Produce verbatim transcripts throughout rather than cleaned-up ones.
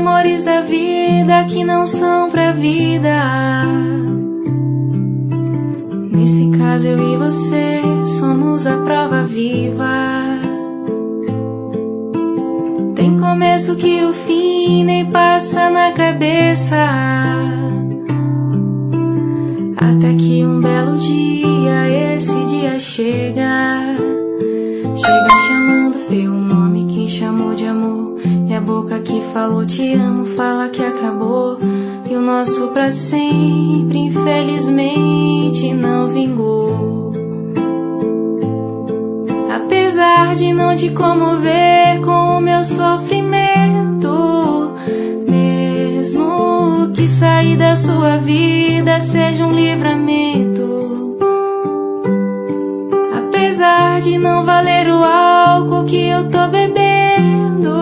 amores da vida que não são pra vida. Nesse caso eu e você somos a prova viva. Tem começo que o fim nem passa na cabeça, até que um belo dia esse dia chega. Chega chamando pelo nome quem chamou de amor, e a boca que falou te amo fala que acabou. E o nosso pra sempre infelizmente não vingou. Apesar de não te comover com o meu sofrimento, mesmo que sair da sua vida seja um livramento. Apesar de não valer o álcool que eu tô bebendo,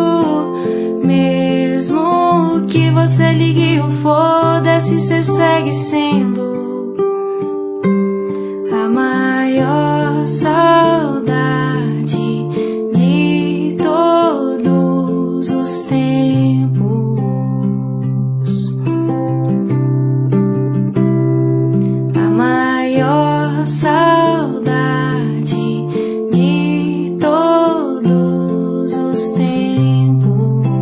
mesmo que você ligue o foda-se, cê segue sendo a maior saudade de todos os tempos. A maior saudade de todos os tempos.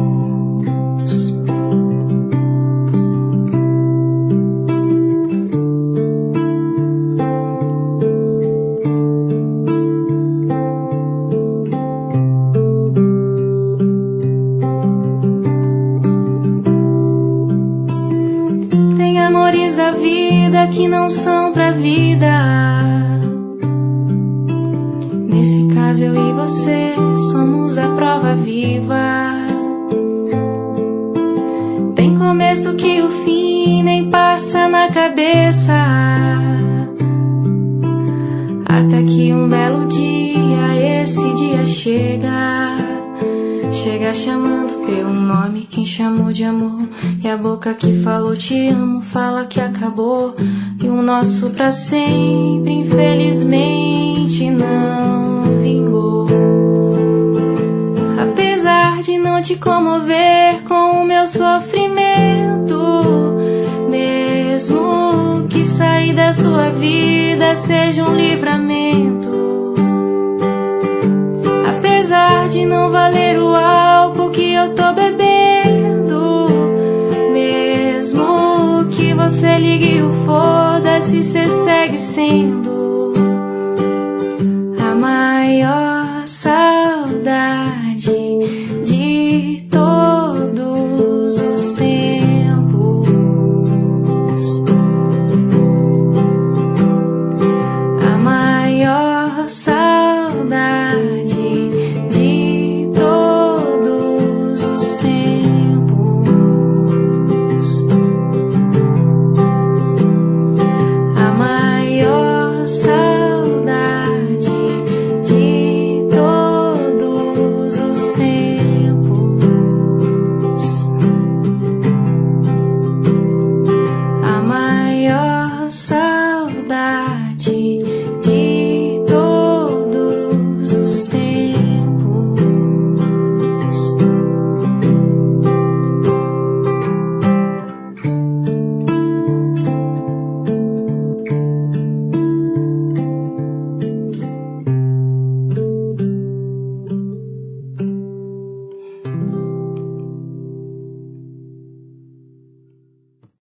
Tem amores da vida que não são pra vida. Nesse caso eu e você somos a prova viva. Tem começo que o fim nem passa na cabeça, até que um belo dia esse dia chega. Chega chamando pelo nome quem chamou de amor, e a boca que falou te amo fala que acabou. E o nosso pra sempre infelizmente não vingou. Apesar de não te comover com o meu sofrimento, mesmo que sair da sua vida seja um livramento. Apesar de não valer o ar